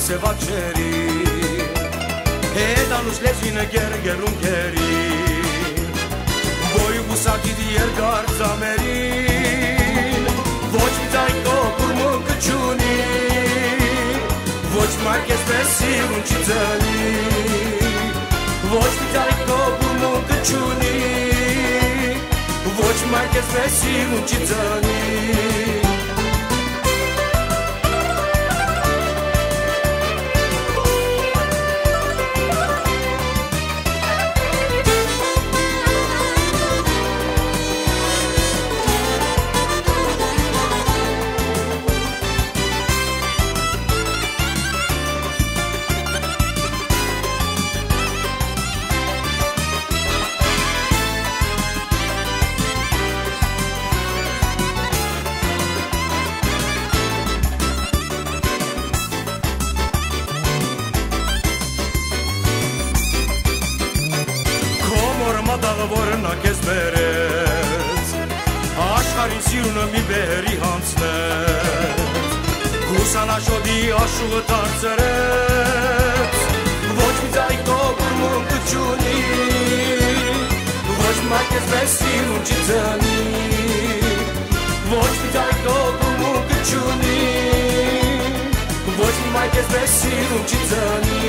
se va ceri Edan ušležine gergerunkeri Boju busaki diğer garzamerin Voç bir tayko kurmun kıçuni Voç markes besirun çitani Voç bir tayko kurmun kıçuni Voç markes besirun çitani Դաղվորնա կեզ բերեց Աշխարին սիրունը մի բերի հանցնեց Հուսանաշոդի աշուղը տարծրեց Ոչ մի ձայքո գուրմուն կչունի Ոչ մա կեզ մեր սիրուն չի ձնի Ոչ մի ձայքո գուրմուն կչունի Ոչ մա կեզ մեր սիրուն չի ձնի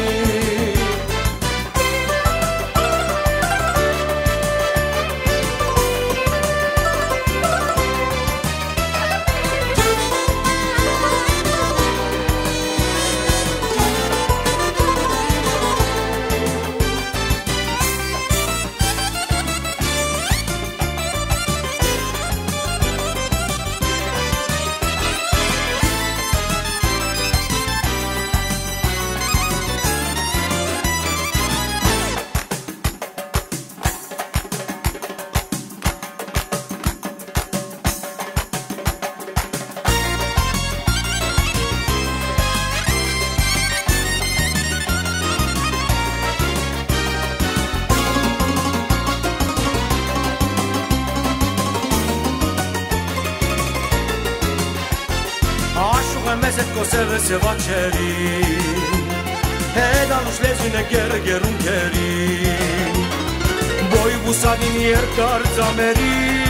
Մեզ հետ կոսեղը սևաչերին Հետանուշ լեզույնը գերգերունքերին Բոյ բուսանին երկար ծամերին